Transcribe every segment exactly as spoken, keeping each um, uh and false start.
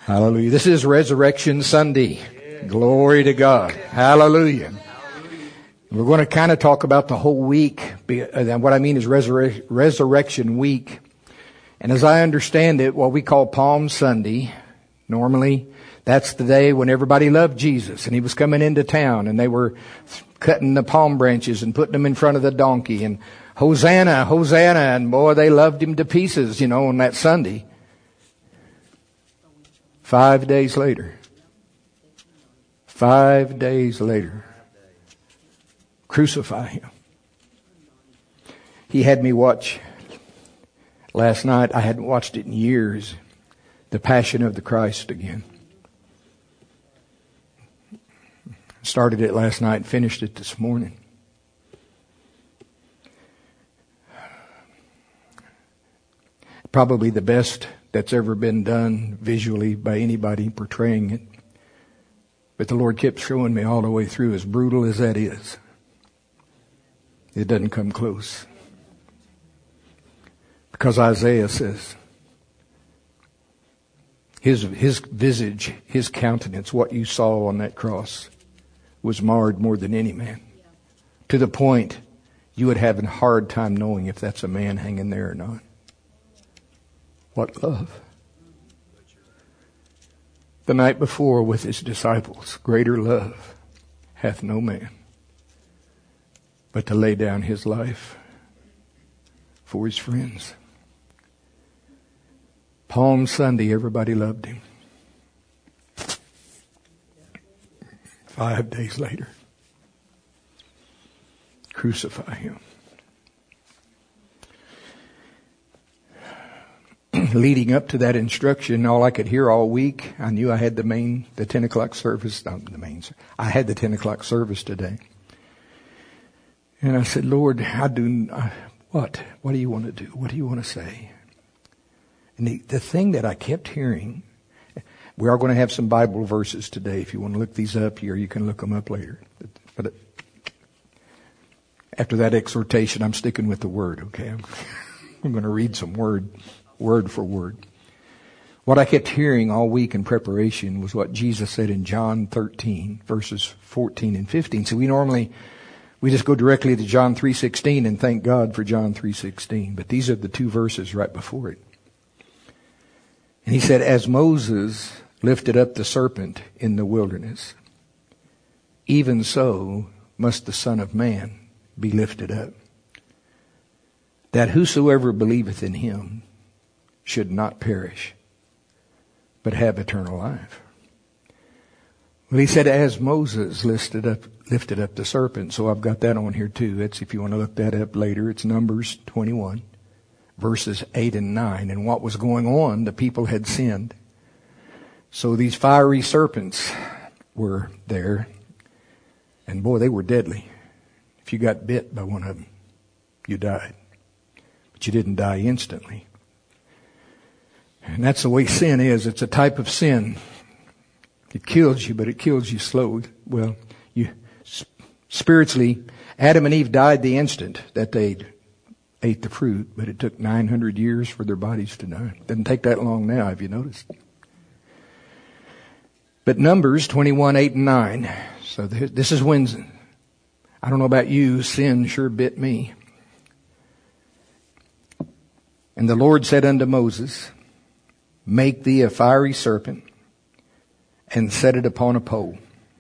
Hallelujah. This is Resurrection Sunday. Glory to God. Hallelujah. We're going to kind of talk about the whole week. And what I mean is Resur- Resurrection Week. And as I understand it, what we call Palm Sunday, normally that's the day when everybody loved Jesus and he was coming into town and they were cutting the palm branches and putting them in front of the donkey and Hosanna, Hosanna. And boy, they loved him to pieces, you know, on that Sunday. Five days later, five days later, crucify him. He had me watch last night. I hadn't watched it in years. The Passion of the Christ again. Started it last night and finished it this morning. Probably the best that's ever been done visually by anybody portraying it. But the Lord kept showing me all the way through, as brutal as that is, it doesn't come close. Because Isaiah says, his, his visage, his countenance, what you saw on that cross was marred more than any man. To the point you would have a hard time knowing if that's a man hanging there or not. What love. The night before with his disciples, greater love hath no man but to lay down his life for his friends. Palm Sunday, everybody loved him. Five days later, crucify him. Leading up to that instruction, all I could hear all week, I knew I had the main, the ten o'clock service, not the main, I had the ten o'clock service today. And I said, Lord, I do, I, what? What do you want to do? What do you want to say? And the, the thing that I kept hearing, we are going to have some Bible verses today. If you want to look these up here, you can look them up later. But, but after that exhortation, I'm sticking with the Word, okay? I'm, I'm going to read some Word. Word for word. What I kept hearing all week in preparation was what Jesus said in John thirteen, verses fourteen and fifteen. So we normally, we just go directly to John three sixteen and thank God for John three sixteen. But these are the two verses right before it. And he said, as Moses lifted up the serpent in the wilderness, even so must the Son of Man be lifted up, that whosoever believeth in him should not perish, but have eternal life. Well, he said, as Moses lifted up, lifted up the serpent. So I've got that on here too. That's, if you want to look that up later, it's Numbers twenty-one, verses eight and nine. And what was going on, the people had sinned. So these fiery serpents were there. And boy, they were deadly. If you got bit by one of them, you died. But you didn't die instantly. And that's the way sin is. It's a type of sin. It kills you, but it kills you slowly. Well, you spiritually, Adam and Eve died the instant that they ate the fruit, but it took nine hundred years for their bodies to die. It doesn't take that long now, have you noticed? But Numbers twenty-one, eight and nine. So this is when, I don't know about you, sin sure bit me. And the Lord said unto Moses, make thee a fiery serpent, and set it upon a pole.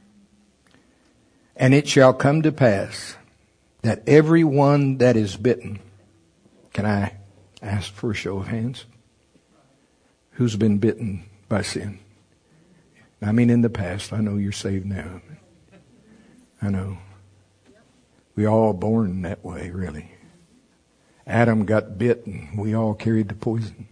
And it shall come to pass that every one that is bitten, can I ask for a show of hands? Who's been bitten by sin? I mean in the past. I know you're saved now. I know. We all born that way, really. Adam got bit and we all carried the poison.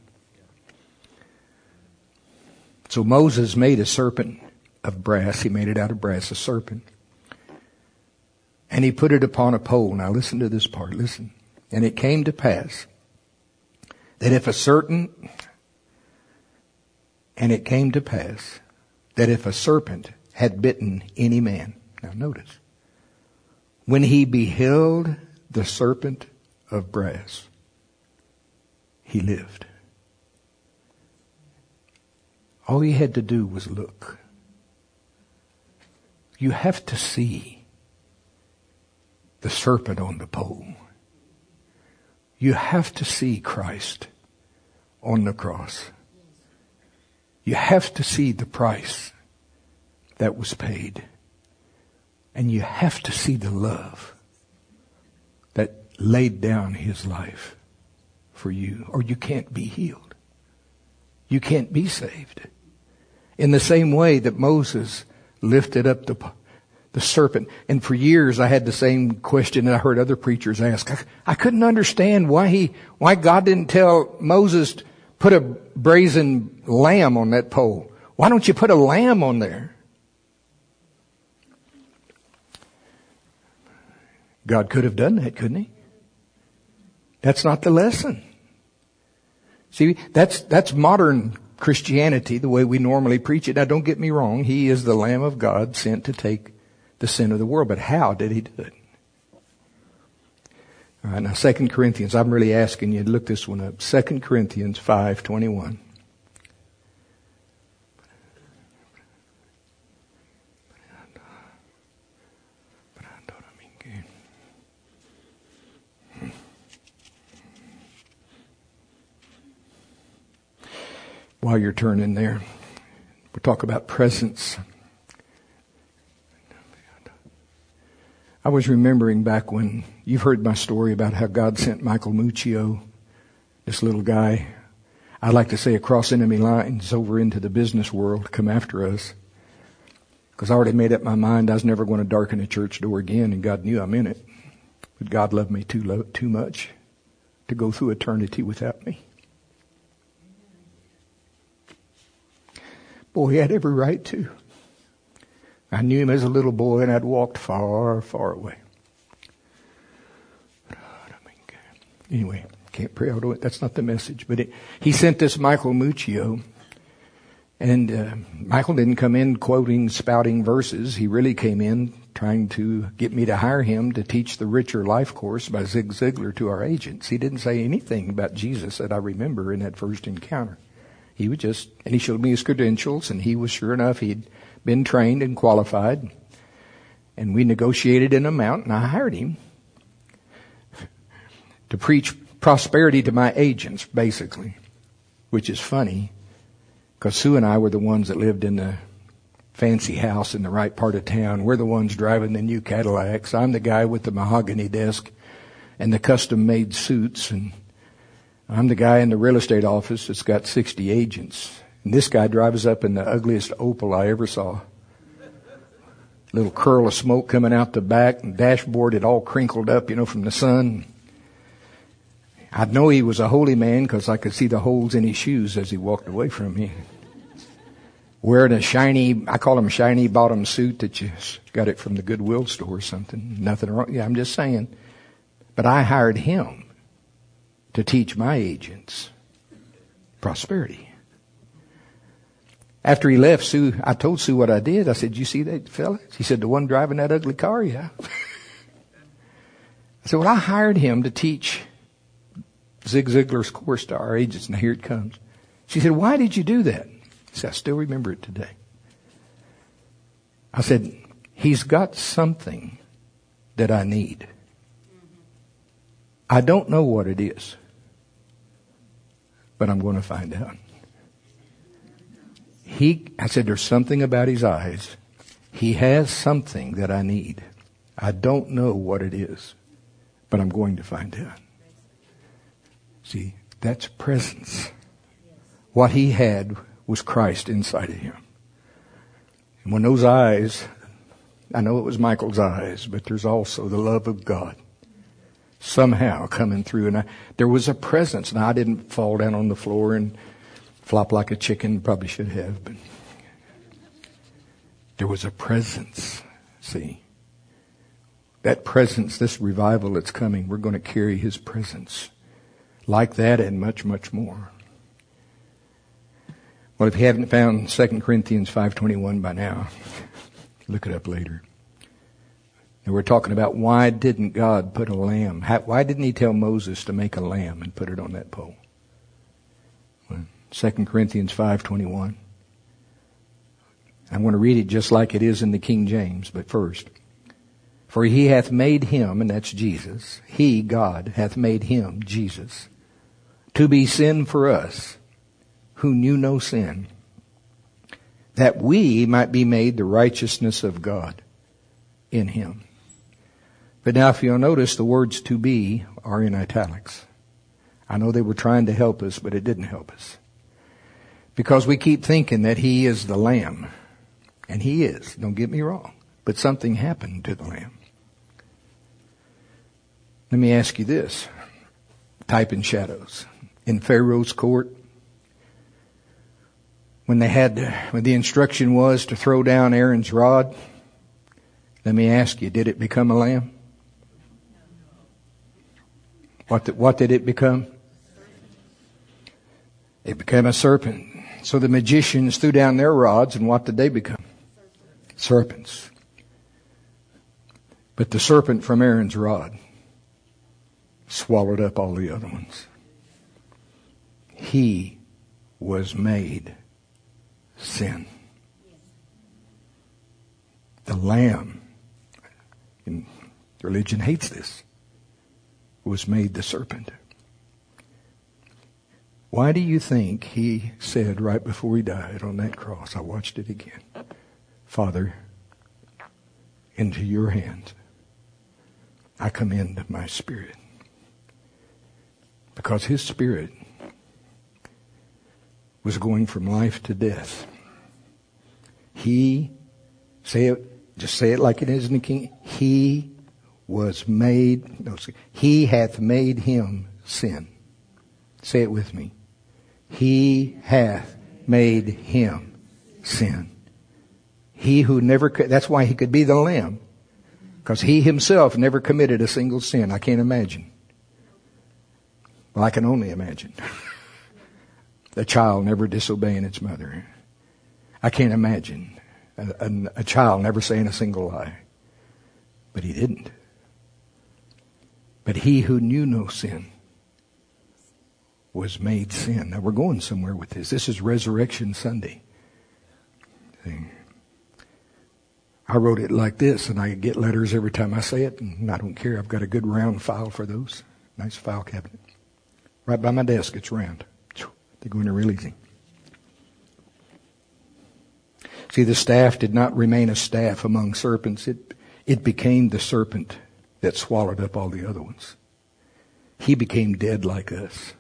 So Moses made a serpent of brass. He made it out of brass, a serpent. And he put it upon a pole. Now listen to this part. Listen. And it came to pass that if a certain, and it came to pass that if a serpent had bitten any man. Now notice. When he beheld the serpent of brass, he lived. All he had to do was look. You have to see the serpent on the pole. You have to see Christ on the cross. You have to see the price that was paid. And you have to see the love that laid down his life for you, or you can't be healed. You can't be saved. In the same way that Moses lifted up the the serpent. And for years I had the same question that I heard other preachers ask. I, I couldn't understand why he, why God didn't tell Moses to put a brazen lamb on that pole. Why don't you put a lamb on there? God could have done that, couldn't he? That's not the lesson. See, that's, that's modern Christianity, the way we normally preach it. Now don't get me wrong. He is the Lamb of God sent to take the sin of the world. But how did he do it? All right, now Second Corinthians. I'm really asking you to look this one up. Second Corinthians five twenty-one. While you're turning there, we'll talk about presence. I was remembering back when you've heard my story about how God sent Michael Muccio, this little guy, I'd like to say across enemy lines over into the business world to come after us. Because I already made up my mind I was never going to darken a church door again, and God knew I'm in it. But God loved me too low, too much to go through eternity without me. Boy, he had every right to. I knew him as a little boy, and I'd walked far, far away. Anyway, can't pray out of it. That's not the message. But it, he sent this Michael Muccio, and uh, Michael didn't come in quoting, spouting verses. He really came in trying to get me to hire him to teach the Richer Life course by Zig Ziglar to our agents. He didn't say anything about Jesus that I remember in that first encounter. He was just, and he showed me his credentials, and he was sure enough, he'd been trained and qualified. And we negotiated an amount, and I hired him to preach prosperity to my agents, basically, which is funny, because Sue and I were the ones that lived in the fancy house in the right part of town. We're the ones driving the new Cadillacs. I'm the guy with the mahogany desk and the custom-made suits, and I'm the guy in the real estate office that's got sixty agents. And this guy drives up in the ugliest Opel I ever saw. Little curl of smoke coming out the back, and dashboard it all crinkled up, you know, from the sun. I'd know he was a holy man because I could see the holes in his shoes as he walked away from me. Wearing a shiny, I call him a shiny bottom suit that you got it from the Goodwill store or something. Nothing wrong. Yeah, I'm just saying. But I hired him to teach my agents prosperity. After he left, Sue, I told Sue what I did. I said, "You see that fella?" She said, "The one driving that ugly car?" "Yeah." I said, "Well, I hired him to teach Zig Ziglar's course to our agents, and here it comes." She said, "Why did you do that?" I said, "I still remember it today." I said, "He's got something that I need. I don't know what it is, but I'm going to find out." He, I said, "There's something about his eyes. He has something that I need. I don't know what it is, but I'm going to find out." See, that's presence. What he had was Christ inside of him. And when those eyes, I know it was Michael's eyes, but there's also the love of God somehow coming through. And I, there was a presence. Now, I didn't fall down on the floor and flop like a chicken. Probably should have, but there was a presence. See, that presence, this revival that's coming, we're going to carry his presence like that and much, much more. Well, if you haven't found Second Corinthians five twenty-one by now, look it up later. And we're talking about why didn't God put a lamb? How, why didn't he tell Moses to make a lamb and put it on that pole? Well, Second Corinthians five twenty-one. I'm going to read it just like it is in the King James, but first. For he hath made him, and that's Jesus, he, God, hath made him, Jesus, to be sin for us, who knew no sin, that we might be made the righteousness of God in him. But now if you'll notice, the words to be are in italics. I know they were trying to help us, but it didn't help us. Because we keep thinking that he is the Lamb. And he is, don't get me wrong. But something happened to the Lamb. Let me ask you this. Type and shadows. In Pharaoh's court, when they had, when the instruction was to throw down Aaron's rod, let me ask you, did it become a lamb? What, the, what did it become? It became a serpent. So the magicians threw down their rods, and what did they become? Serpents. But the serpent from Aaron's rod swallowed up all the other ones. He was made sin. The Lamb, and religion hates this, was made the serpent. Why do you think he said right before he died on that cross, I watched it again, Father, into your hands I commend my spirit. Because his spirit was going from life to death. He, say it, just say it like it is in the King. He was made, no, he hath made him sin. Say it with me. He hath made him sin. He who never, that's why he could be the Lamb. Because he himself never committed a single sin. I can't imagine. Well, I can only imagine. A child never disobeying its mother. I can't imagine a, a, a child never saying a single lie. But he didn't. But he who knew no sin was made sin. Now we're going somewhere with this. This is Resurrection Sunday. See? I wrote it like this, and I get letters every time I say it, and I don't care. I've got a good round file for those. Nice file cabinet. Right by my desk, it's round. They go into real easy. See, the staff did not remain a staff among serpents. It, it became the serpent that swallowed up all the other ones. He became dead like us.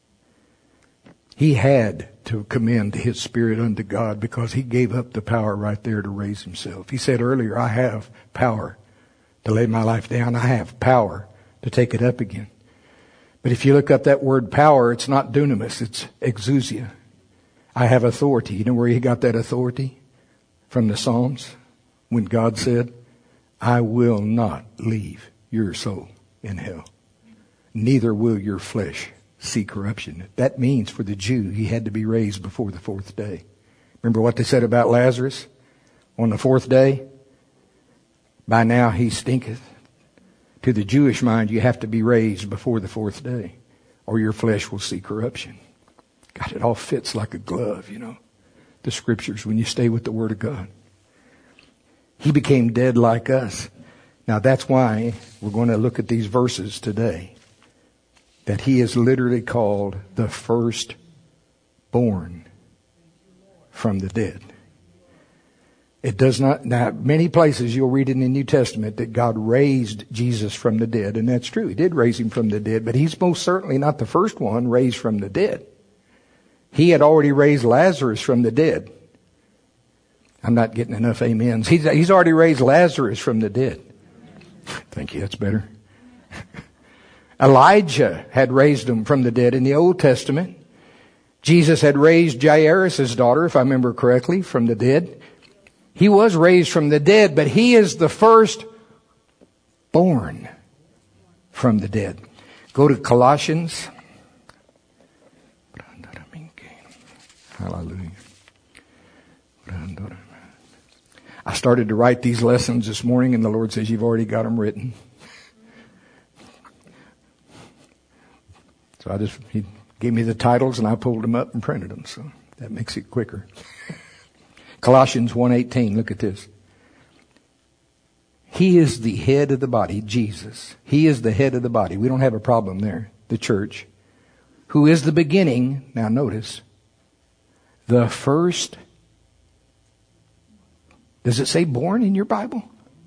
He had to commend his spirit unto God because he gave up the power right there to raise himself. He said earlier, I have power to lay my life down. I have power to take it up again. But if you look up that word power, it's not dunamis, it's exousia. I have authority. You know where he got that authority? From the Psalms, when God said, I will not leave your soul in hell. Neither will your flesh see corruption. That means for the Jew, he had to be raised before the fourth day. Remember what they said about Lazarus? On the fourth day, by now he stinketh. To the Jewish mind, you have to be raised before the fourth day, or your flesh will see corruption. God, it all fits like a glove, you know, the scriptures, when you stay with the Word of God. He became dead like us. Now that's why we're going to look at these verses today. That he is literally called the firstborn from the dead. It does not, now many places you'll read in the New Testament that God raised Jesus from the dead, and that's true. He did raise him from the dead, but he's most certainly not the first one raised from the dead. He had already raised Lazarus from the dead. I'm not getting enough amens. He's, he's already raised Lazarus from the dead. Thank you, that's better. Elijah had raised him from the dead in the Old Testament. Jesus had raised Jairus' daughter, if I remember correctly, from the dead. He was raised from the dead, but he is the first born from the dead. Go to Colossians. Hallelujah. I started to write these lessons this morning, and the Lord says, you've already got them written. So I just, he gave me the titles, and I pulled them up and printed them. So that makes it quicker. Colossians one eighteen, look at this. He is the head of the body, Jesus. He is the head of the body. We don't have a problem there, the church. Who is the beginning, now notice, the first. Does it say born in your Bible?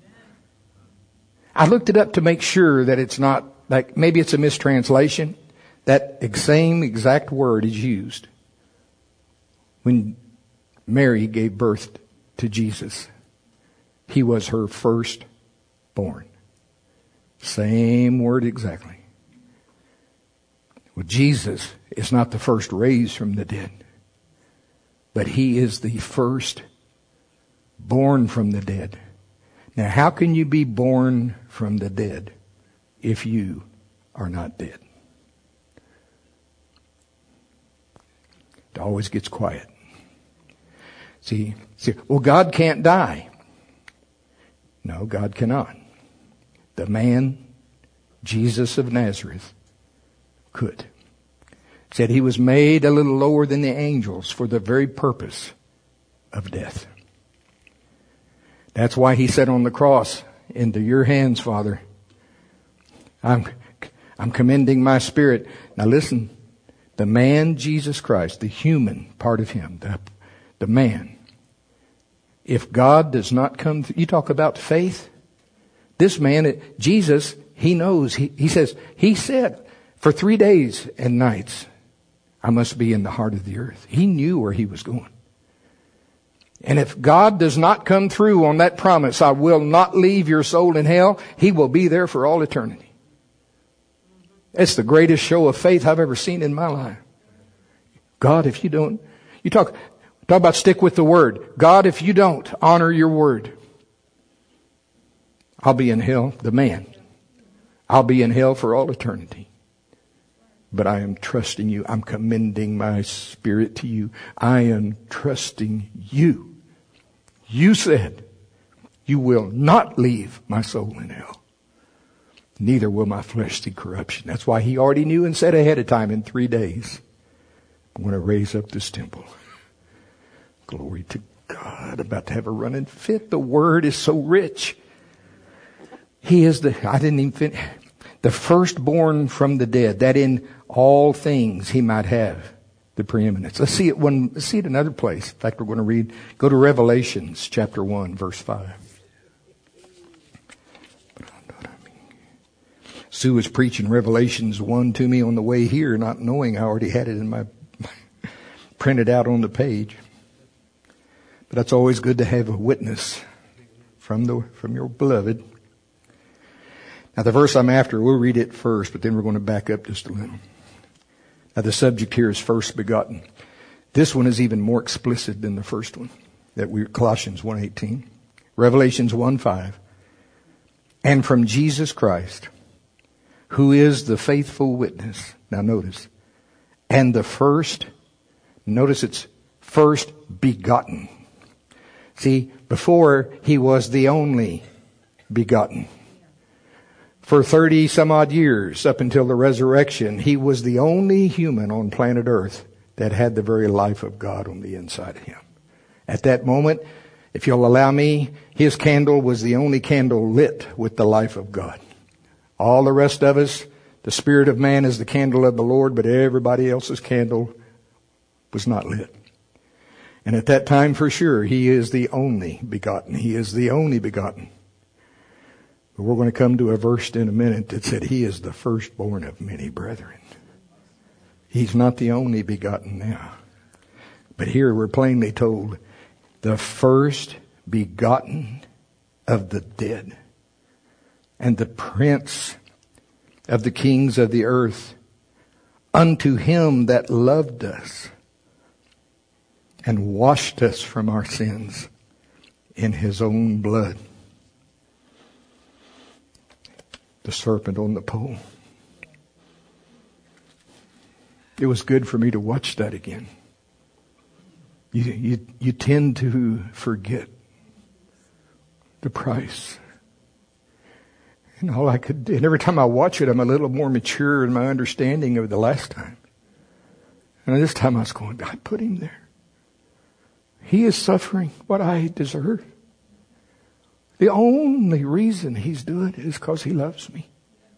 I looked it up to make sure that it's not, like maybe it's a mistranslation. That same exact word is used when Mary gave birth to Jesus. He was her firstborn. Same word exactly. Well, Jesus is not the first raised from the dead, but He is the first born from the dead. Now, how can you be born from the dead if you are not dead? It always gets quiet. See, see, well, God can't die. No, God cannot. The man, Jesus of Nazareth, could. Said He was made a little lower than the angels for the very purpose of death. That's why He said on the cross, into your hands, Father, I'm, I'm commending my spirit. Now listen, the man, Jesus Christ, the human part of Him, the, the man, if God does not come through, you talk about faith. This man, Jesus, He knows. He, he says, He said, for three days and nights, I must be in the heart of the earth. He knew where He was going. And if God does not come through on that promise, I will not leave your soul in hell, He will be there for all eternity. It's the greatest show of faith I've ever seen in my life. God, if you don't, you talk, talk about stick with the word. God, if you don't honor your word, I'll be in hell, the man. I'll be in hell for all eternity. But I am trusting you. I'm commending my spirit to you. I am trusting you. You said, you will not leave my soul in hell. Neither will my flesh see corruption. That's why He already knew and said ahead of time, in three days, I'm going to raise up this temple. Glory to God. About to have a running fit. The word is so rich. He is the, I didn't even finish. The firstborn from the dead, that in all things He might have the preeminence. Let's see it one, let's see it another place. In fact, we're going to read, go to Revelations chapter one, verse five. Sue was preaching Revelations one to me on the way here, not knowing I already had it in my, printed out on the page. But that's always good to have a witness from the, from your beloved. Now the verse I'm after, we'll read it first, but then we're going to back up just a little. Now the subject here is first begotten. This one is even more explicit than the first one, that we Colossians one eighteen. Revelations one five. And from Jesus Christ, who is the faithful witness. Now notice. And the first, notice it's first begotten. See, before He was the only begotten. For thirty some odd years, up until the resurrection, He was the only human on planet Earth that had the very life of God on the inside of Him. At that moment, if you'll allow me, His candle was the only candle lit with the life of God. All the rest of us, the spirit of man is the candle of the Lord, but everybody else's candle was not lit. And at that time, for sure, He is the only begotten. He is the only begotten. But we're going to come to a verse in a minute that said He is the firstborn of many brethren. He's not the only begotten now. But here we're plainly told, the first begotten of the dead, and the prince of the kings of the earth, unto Him that loved us and washed us from our sins in His own blood. The serpent on the pole. It was good for me to watch that again. You, you, you tend to forget the price. And all I could do, and every time I watch it, I'm a little more mature in my understanding of the last time. And this time I was going, God put Him there. He is suffering what I deserve. The only reason He's doing it is because He loves me.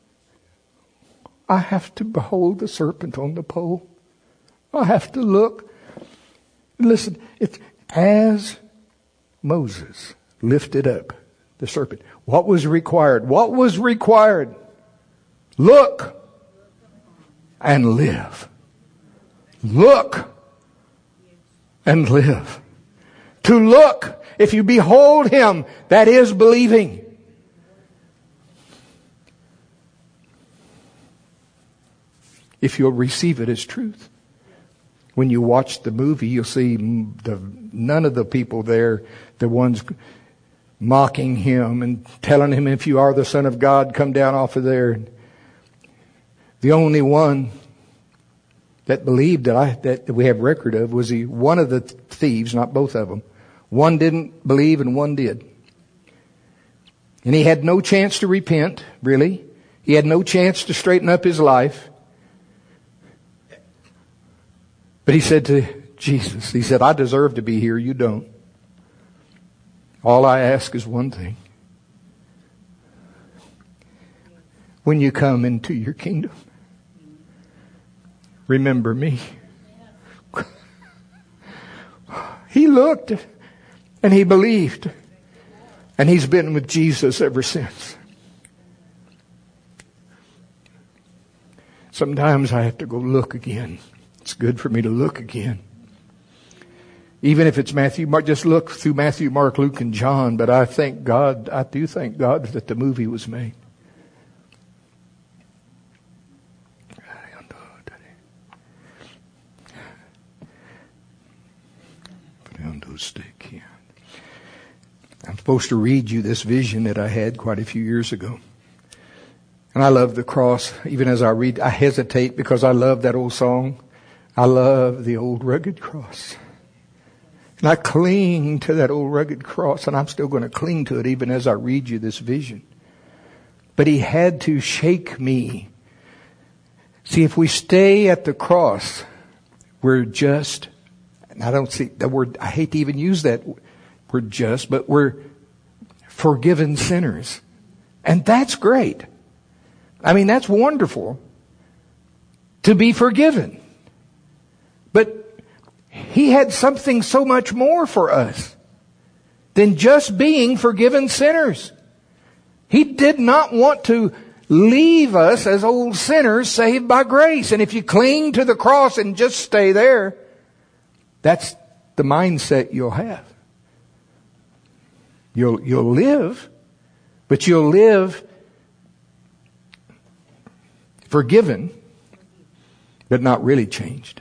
I have to behold the serpent on the pole. I have to look. Listen, it's as Moses lifted up the serpent. What was required? What was required? Look and live. Look and live. To look, if you behold Him, that is believing. If you'll receive it as truth. When you watch the movie, you'll see the, none of the people there, the ones mocking Him and telling Him, if you are the Son of God, come down off of there. The only one that believed that I that we have record of was he one of the thieves, not both of them. One didn't believe and one did. And he had no chance to repent, really. He had no chance to straighten up his life. But he said to Jesus, he said, I deserve to be here, you don't. All I ask is one thing. When you come into your kingdom, remember me. He looked and he believed. And he's been with Jesus ever since. Sometimes I have to go look again. It's good for me to look again. Even if it's Matthew, Mark, just look through Matthew, Mark, Luke, and John. But I thank God, I do thank God that the movie was made. I'm supposed to read you this vision that I had quite a few years ago. And I love the cross. Even as I read, I hesitate because I love that old song. I love the old rugged cross. And I cling to that old rugged cross, and I'm still going to cling to it even as I read you this vision. But He had to shake me. See, if we stay at the cross, we're just, and I don't see the word, I hate to even use that we're just, but we're forgiven sinners. And that's great. I mean, that's wonderful to be forgiven. But He had something so much more for us than just being forgiven sinners. He did not want to leave us as old sinners saved by grace. And if you cling to the cross and just stay there, that's the mindset you'll have. You'll, you'll live, but you'll live forgiven, but not really changed.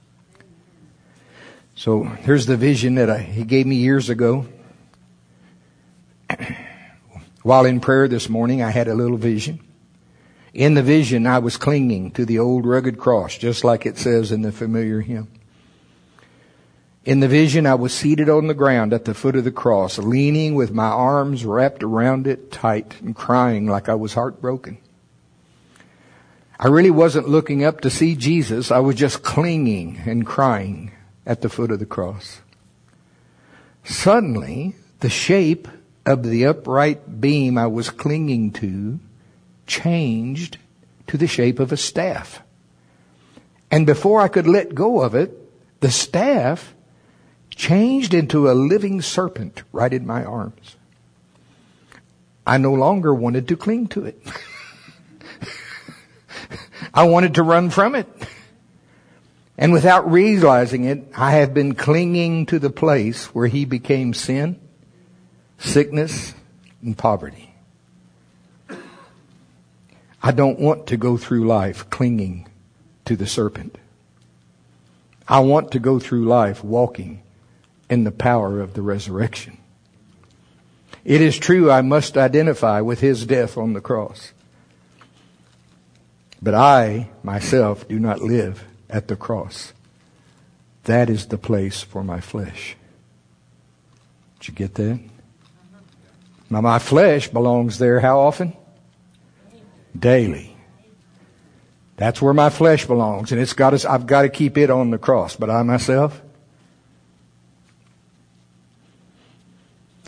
So here's the vision that I, He gave me years ago. While in prayer this morning, I had a little vision. In the vision, I was clinging to the old rugged cross, just like it says in the familiar hymn. In the vision, I was seated on the ground at the foot of the cross, leaning with my arms wrapped around it tight and crying like I was heartbroken. I really wasn't looking up to see Jesus. I was just clinging and crying at the foot of the cross. Suddenly, the shape of the upright beam I was clinging to changed to the shape of a staff. And before I could let go of it, the staff changed into a living serpent right in my arms. I no longer wanted to cling to it. I wanted to run from it. And without realizing it, I have been clinging to the place where He became sin, sickness, and poverty. I don't want to go through life clinging to the serpent. I want to go through life walking in the power of the resurrection. It is true I must identify with His death on the cross. But I, myself, do not live at the cross. That is the place for my flesh. Did you get that? Now my flesh belongs there how often? Daily. That's where my flesh belongs, and it's got to, I've got to keep it on the cross. But I myself,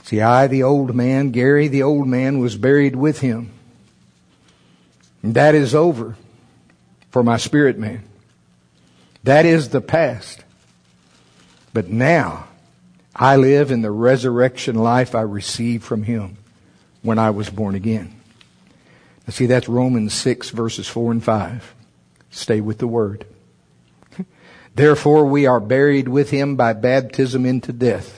See, I, the old man, Gary, the old man, was buried with him. And that is over for my spirit man. That is the past. But now, I live in the resurrection life I received from him when I was born again. Now see, that's Romans six verses four and five. Stay with the word. Therefore we are buried with him by baptism into death.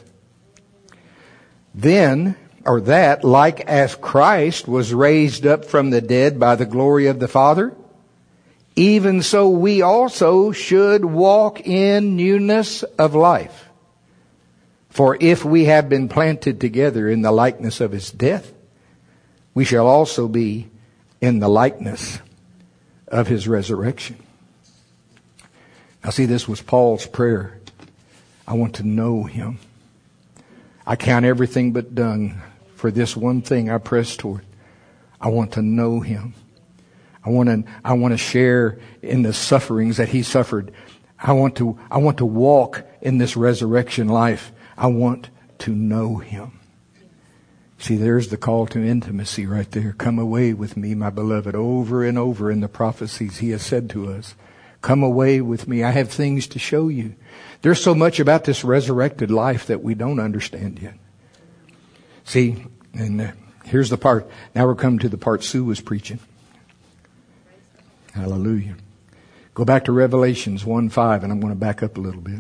Then, or that, like as Christ was raised up from the dead by the glory of the Father, even so we also should walk in newness of life. For if we have been planted together in the likeness of his death, we shall also be in the likeness of his resurrection. Now see, this was Paul's prayer. I want to know him. I count everything but dung for this one thing I press toward. I want to know him. I want to, I want to share in the sufferings that he suffered. I want to, I want to walk in this resurrection life. I want to know him. See, there's the call to intimacy right there. Come away with me, my beloved. Over and over in the prophecies he has said to us. Come away with me. I have things to show you. There's so much about this resurrected life that we don't understand yet. See, and uh, here's the part. Now we're coming to the part Sue was preaching. Hallelujah. Go back to Revelations one five, and I'm going to back up a little bit.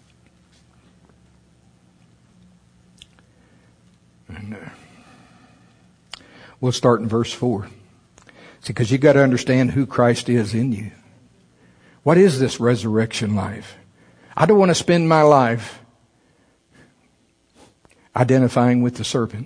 And uh, we'll start in verse four. See, because you've got to understand who Christ is in you. What is this resurrection life? I don't want to spend my life identifying with the serpent.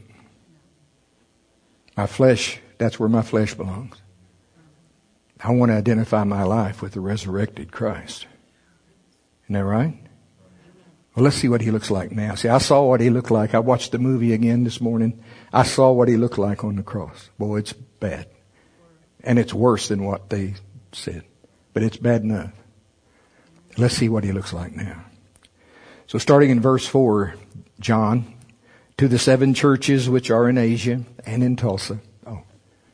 My flesh, that's where my flesh belongs. I want to identify my life with the resurrected Christ. Isn't that right? Well, let's see what he looks like now. See, I saw what he looked like. I watched the movie again this morning. I saw what he looked like on the cross. Boy, it's bad. And it's worse than what they said. But it's bad enough. Let's see what he looks like now. So starting in verse four, John, to the seven churches which are in Asia and in Tulsa. Oh.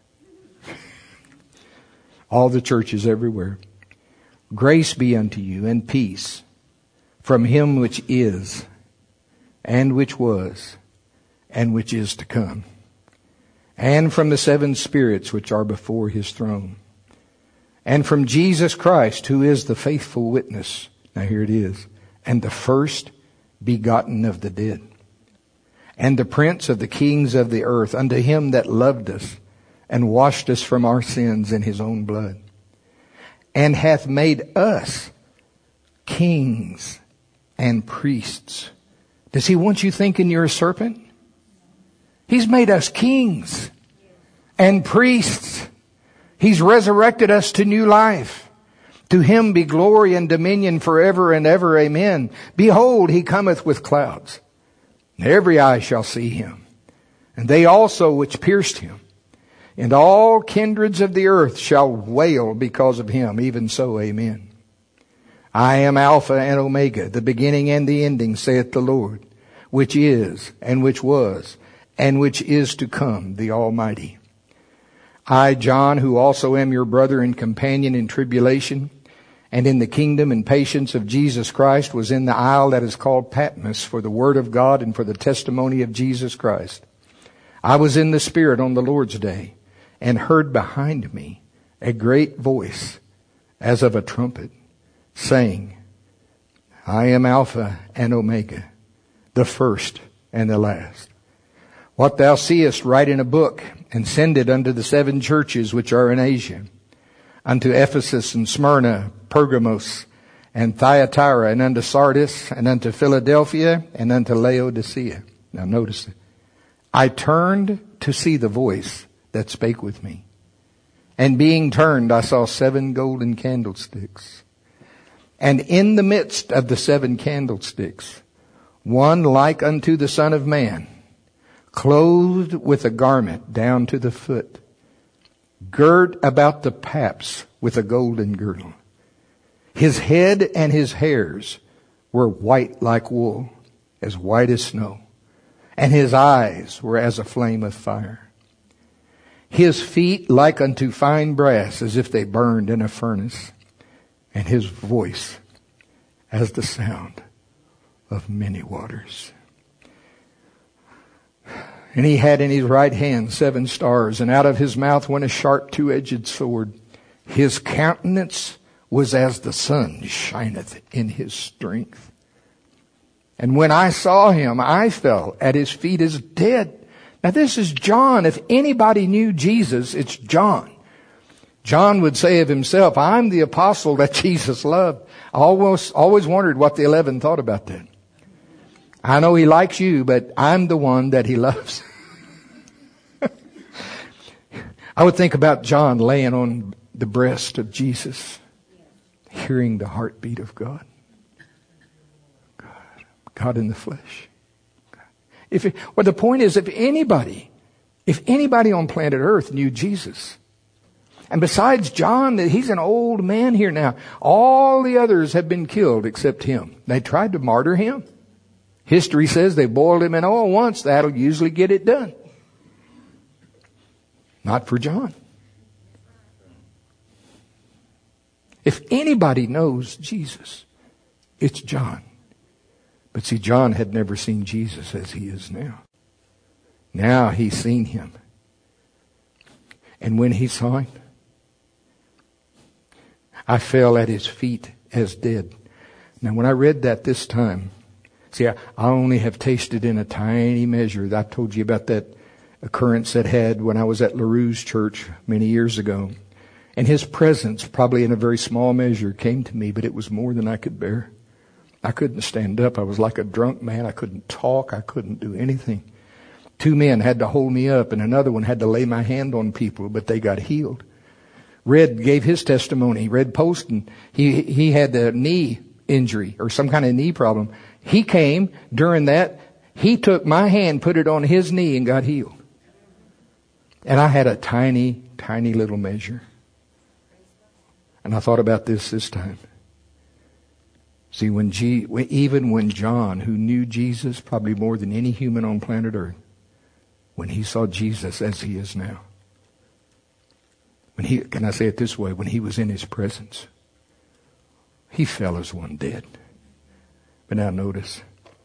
All the churches everywhere. Grace be unto you and peace from him which is and which was and which is to come. And from the seven spirits which are before his throne. And from Jesus Christ, who is the faithful witness. Now here it is. And the first begotten of the dead. And the prince of the kings of the earth. Unto him that loved us and washed us from our sins in his own blood. And hath made us kings and priests. Does he want you thinking you're a serpent? He's made us kings and priests. He's resurrected us to new life. To him be glory and dominion forever and ever. Amen. Behold, he cometh with clouds. Every eye shall see him. And they also which pierced him. And all kindreds of the earth shall wail because of him. Even so, amen. I am Alpha and Omega, the beginning and the ending, saith the Lord, which is, and which was, and which is to come, the Almighty. I, John, who also am your brother and companion in tribulation, and in the kingdom and patience of Jesus Christ, was in the isle that is called Patmos for the word of God and for the testimony of Jesus Christ. I was in the Spirit on the Lord's day, and heard behind me a great voice, as of a trumpet, saying, I am Alpha and Omega, the first and the last. What thou seest, write in a book, and send it unto the seven churches which are in Asia, unto Ephesus and Smyrna, Pergamos, and Thyatira, and unto Sardis, and unto Philadelphia, and unto Laodicea. Now notice it. I turned to see the voice that spake with me. And being turned, I saw seven golden candlesticks. And in the midst of the seven candlesticks, one like unto the Son of Man, clothed with a garment down to the foot, girt about the paps with a golden girdle. His head and his hairs were white like wool, as white as snow. and his eyes were as a flame of fire. His feet like unto fine brass, as if they burned in a furnace, and his voice as the sound of many waters. And he had in his right hand seven stars, and out of his mouth went a sharp two-edged sword. His countenance was as the sun shineth in his strength. And when I saw him, I fell at his feet as dead. Now this is John. If anybody knew Jesus, it's John. John would say of himself, I'm the apostle that Jesus loved. I always, always wondered what the eleven thought about that. I know he likes you, but I'm the one that he loves. I would think about John laying on the breast of Jesus, hearing the heartbeat of God. God, God in the flesh. If it, well, the point is, if anybody, if anybody on planet Earth knew Jesus, and besides John, he's an old man here now. All the others have been killed except him. They tried to martyr him. History says they boiled him in oil once. That'll usually get it done. Not for John. If anybody knows Jesus, it's John. But see, John had never seen Jesus as he is now. Now he's seen him. And when he saw him, I fell at his feet as dead. Now when I read that this time, see, I, I only have tasted in a tiny measure. I told you about that occurrence that had when I was at LaRue's church many years ago. And his presence, probably in a very small measure, came to me, but it was more than I could bear. I couldn't stand up. I was like a drunk man. I couldn't talk. I couldn't do anything. Two men had to hold me up, and another one had to lay my hand on people, but they got healed. Red gave his testimony. Red Poston, he he had a knee injury or some kind of knee problem. He came during that. He took my hand, put it on his knee, and got healed. And I had a tiny, tiny little measure. And I thought about this this time. See, when G, even when John, who knew Jesus probably more than any human on planet Earth, when he saw Jesus as he is now, when he, can I say it this way, when he was in his presence, he fell as one dead. But now notice,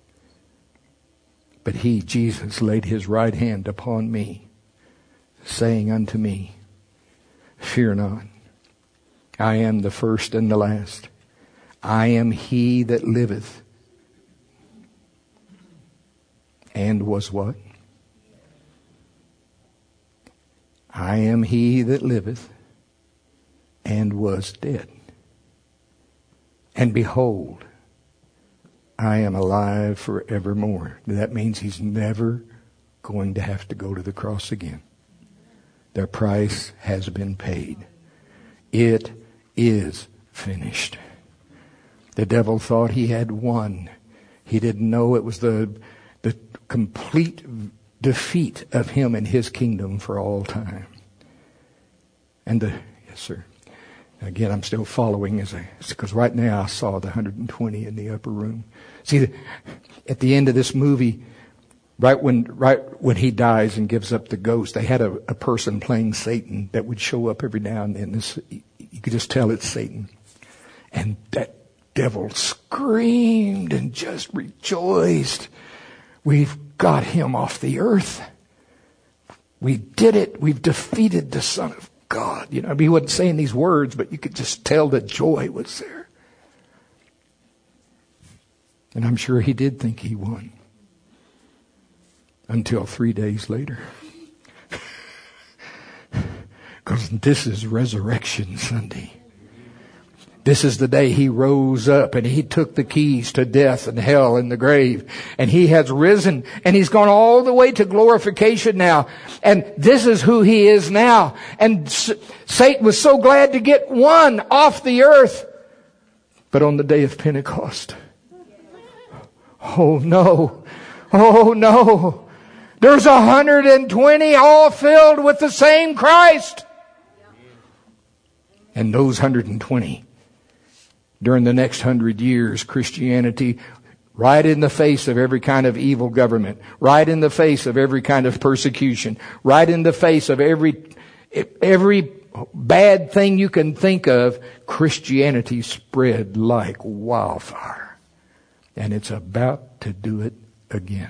but he, Jesus, laid his right hand upon me, saying unto me, fear not, I am the first and the last. I am he that liveth and was what? I am he that liveth and was dead. And behold, I am alive forevermore. That means he's never going to have to go to the cross again. Their price has been paid. It is finished. The devil thought he had won. He didn't know it was the, the complete defeat of him and his kingdom for all time. And the, yes sir. Again, I'm still following as I, because right now I saw the one hundred twenty in the upper room. See, at the end of this movie, right when, right when he dies and gives up the ghost, they had a, a person playing Satan that would show up every now and then. This, you could just tell it's Satan. And that devil screamed and just rejoiced. We've got him off the earth. We did it. We've defeated the Son of God. You know, he wasn't saying these words, but you could just tell the joy was there. And I'm sure he did think he won. Until three days later. Because this is Resurrection Sunday. This is the day he rose up and he took the keys to death and hell and the grave. And he has risen and he's gone all the way to glorification now. And this is who he is now. And Satan was so glad to get one off the earth. But on the day of Pentecost, oh no, oh no, there's one hundred twenty all filled with the same Christ. And those one hundred twenty, during the next hundred years, Christianity Right in the face of every kind of evil government. Right in the face of every kind of persecution. Right in the face of every, every bad thing you can think of. Christianity spread like wildfire. And it's about to do it again.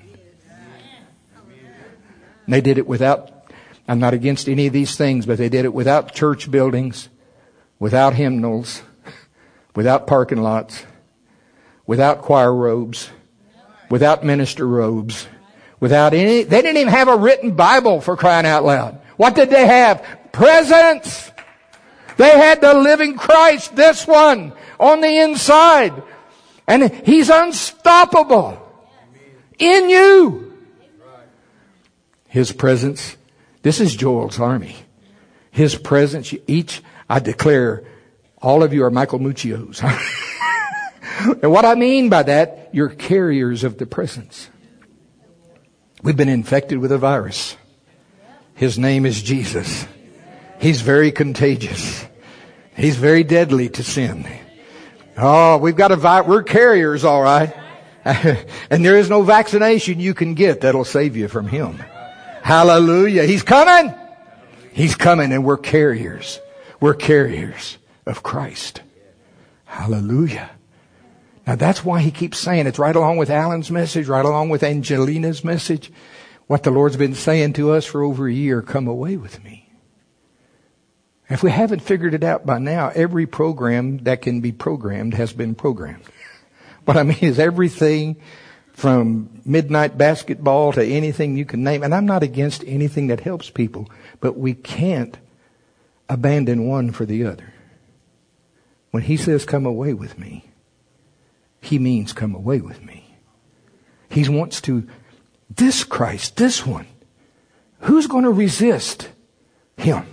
And they did it without, I'm not against any of these things, but they did it without church buildings, without hymnals, without parking lots, without choir robes, without minister robes, without any, they didn't even have a written Bible, for crying out loud. What did they have? Presence. They had the living Christ, this one, on the inside. And He's unstoppable in you. His presence. This is Joel's army. His presence, each, I declare, all of you are Michael Muccios. And what I mean by that, you're carriers of the presence. We've been infected with a virus. His name is Jesus. He's very contagious. He's very deadly to sin. Oh, we've got a virus. We're carriers, all right. And there is no vaccination you can get that'll save you from him. Hallelujah. He's coming. He's coming, and we're carriers. We're carriers of Christ. Hallelujah. Now that's why he keeps saying, it's right along with Alan's message, right along with Angelina's message. What the Lord's been saying to us for over a year, come away with me. If we haven't figured it out by now, every program that can be programmed has been programmed. What I mean is everything from midnight basketball to anything you can name. And I'm not against anything that helps people, but we can't abandon one for the other. When he says, come away with me, he means come away with me. He wants to, this Christ, this one, who's going to resist him?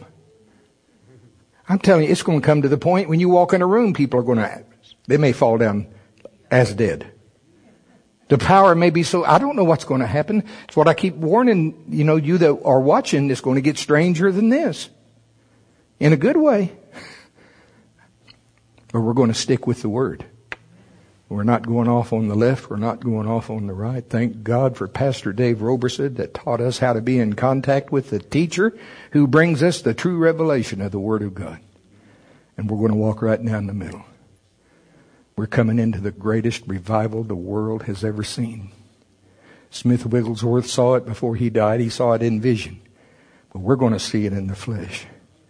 I'm telling you, it's going to come to the point when you walk in a room, people are going to, they may fall down as dead. The power may be so, I don't know what's going to happen. It's what I keep warning, you know, you that are watching, it's going to get stranger than this. In a good way. But we're going to stick with the Word. We're not going off on the left. We're not going off on the right. Thank God for Pastor Dave Roberson that taught us how to be in contact with the teacher who brings us the true revelation of the Word of God. And we're going to walk right down the middle. We're coming into the greatest revival the world has ever seen. Smith Wigglesworth saw it before he died. He saw it in vision. But we're going to see it in the flesh.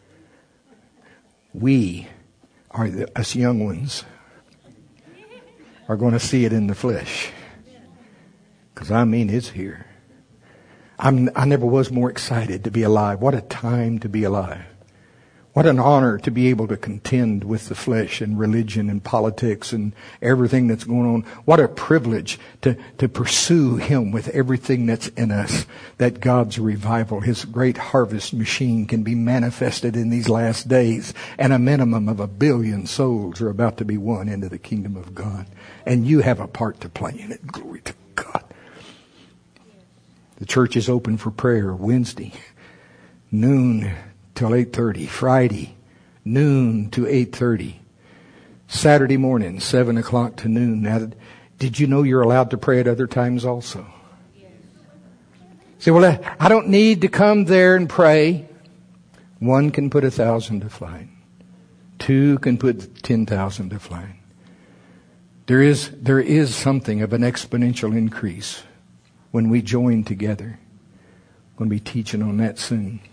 We are the, us young ones are going to see it in the flesh. Because I mean, it's here. I'm, I never was more excited to be alive. What a time to be alive. What an honor to be able to contend with the flesh and religion and politics and everything that's going on. What a privilege to, to pursue Him with everything that's in us. That God's revival, His great harvest machine can be manifested in these last days. And a minimum of a billion souls are about to be won into the kingdom of God. And you have a part to play in it. Glory to God. The church is open for prayer Wednesday, noon till eight thirty. Friday, noon to eight thirty. Saturday morning, seven o'clock to noon. Now, did you know you're allowed to pray at other times also? Say, well, I don't need to come there and pray. One can put a thousand to flight. Two can put ten thousand to flight. There is, there is something of an exponential increase when we join together. I'm going to be teaching on that soon.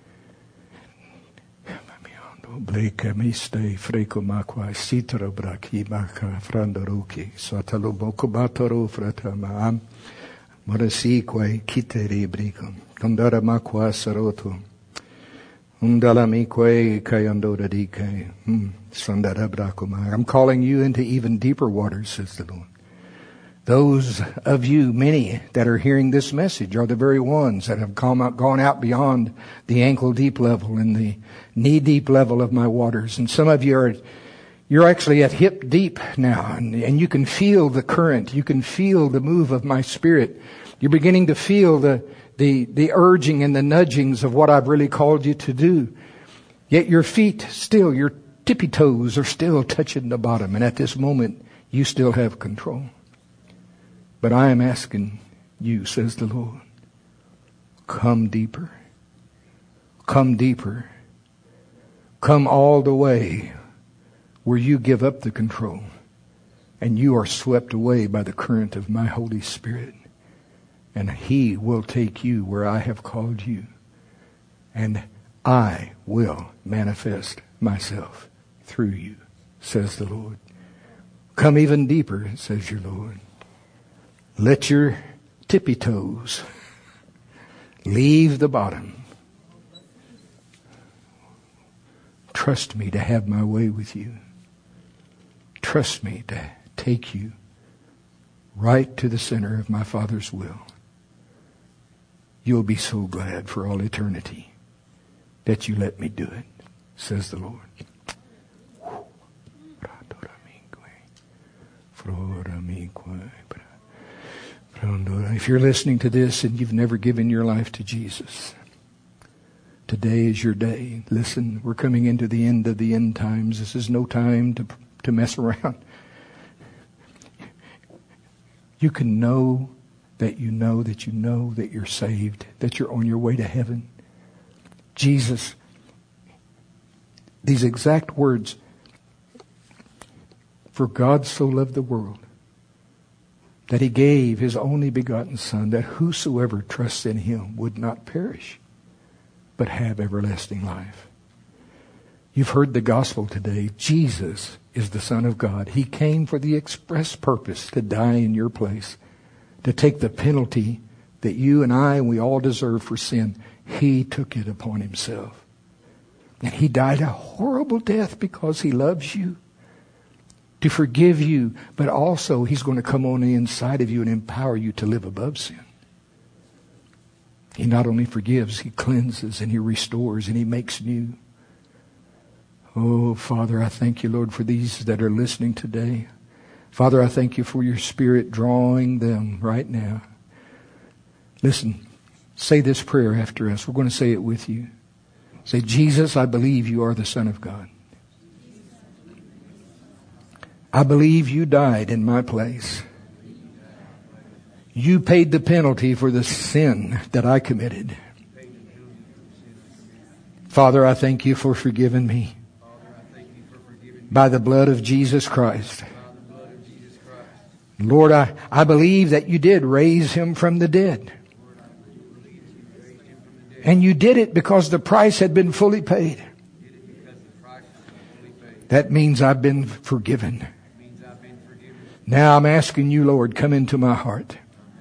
Bleka miste freko makwa sitro braki maka frandoruki satalo boko batoro fratama morasi kwe kiteri brikom kandara makwa saroto undala mikwe kayandora dike sandara brakoma. I'm calling you into even deeper waters, says the Lord. Those of you, many that are hearing this message, are the very ones that have come out, gone out beyond the ankle deep level and the knee deep level of my waters. And some of you are, you're actually at hip deep now, and, and you can feel the current. You can feel the move of my Spirit. You're beginning to feel the, the, the urging and the nudgings of what I've really called you to do. Yet your feet still, your tippy toes are still touching the bottom. And at this moment, you still have control. But I am asking you, says the Lord, come deeper. Come deeper. Come all the way where you give up the control and you are swept away by the current of my Holy Spirit. And He will take you where I have called you. And I will manifest myself through you, says the Lord. Come even deeper, says your Lord. Let your tippy toes leave the bottom. Trust me to have my way with you. Trust me to take you right to the center of my Father's will. You'll be so glad for all eternity that you let me do it, says the Lord. If you're listening to this and you've never given your life to Jesus, today is your day. Listen, we're coming into the end of the end times. This is no time to, to mess around. You can know that you know that you know that you're saved, that you're on your way to heaven. Jesus, these exact words, for God so loved the world that He gave His only begotten Son, that whosoever trusts in Him would not perish, but have everlasting life. You've heard the gospel today. Jesus is the Son of God. He came for the express purpose to die in your place, to take the penalty that you and I and we all deserve for sin. He took it upon Himself. And He died a horrible death because He loves you, to forgive you, but also He's going to come on the inside of you and empower you to live above sin. He not only forgives, He cleanses and He restores and He makes new. Oh, Father, I thank you, Lord, for these that are listening today. Father, I thank you for your Spirit drawing them right now. Listen, say this prayer after us. We're going to say it with you. Say, Jesus, I believe you are the Son of God. I believe you died in my place. You paid the penalty for the sin that I committed. Father, I thank you for forgiving me by the blood of Jesus Christ. Lord, I, I believe that you did raise Him from the dead. And you did it because the price had been fully paid. That means I've been forgiven. Now I'm asking you, Lord, come into my heart.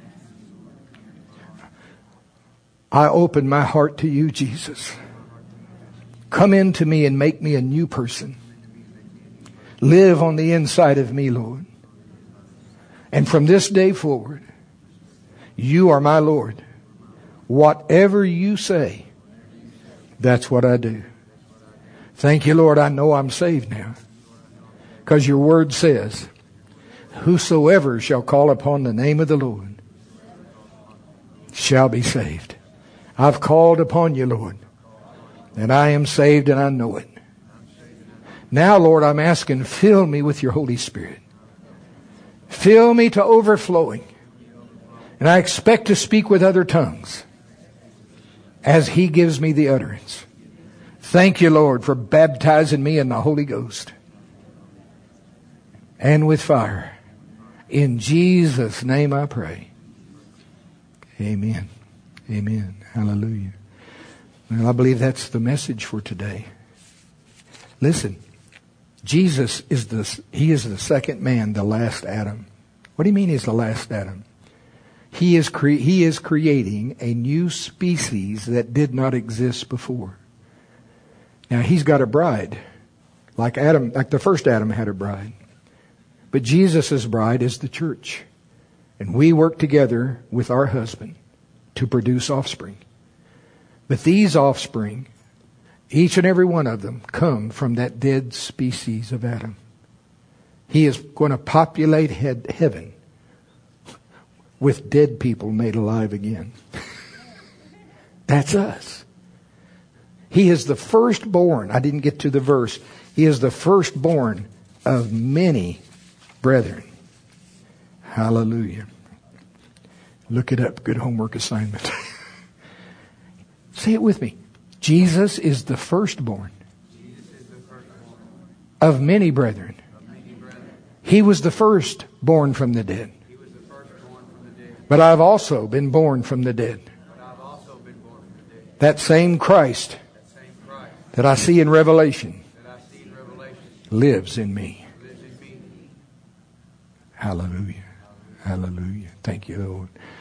I open my heart to you, Jesus. Come into me and make me a new person. Live on the inside of me, Lord. And from this day forward, you are my Lord. Whatever you say, that's what I do. Thank you, Lord. I know I'm saved now. Because your word says, whosoever shall call upon the name of the Lord shall be saved. I've called upon you, Lord, and I am saved and I know it. Now, Lord, I'm asking, fill me with your Holy Spirit. Fill me to overflowing. And I expect to speak with other tongues as He gives me the utterance. Thank you, Lord, for baptizing me in the Holy Ghost and with fire. In Jesus' name I pray. Amen. Amen. Hallelujah. Well, I believe that's the message for today. Listen, Jesus is the, He is the second man, the last Adam. What do you mean He's the last Adam? He is, cre- he is creating a new species that did not exist before. Now, He's got a bride. Like Adam, like the first Adam had a bride. But Jesus' bride is the church. And we work together with our husband to produce offspring. But these offspring, each and every one of them, come from that dead species of Adam. He is going to populate head, heaven with dead people made alive again. That's us. He is the firstborn. I didn't get to the verse. He is the firstborn of many brethren. Hallelujah. Look it up. Good homework assignment. Say it with me. Jesus is the firstborn of many brethren. He was the first born from the dead. But I've also been born from the dead. That same Christ that I see in Revelation lives in me. Hallelujah. Hallelujah. Thank you, Lord.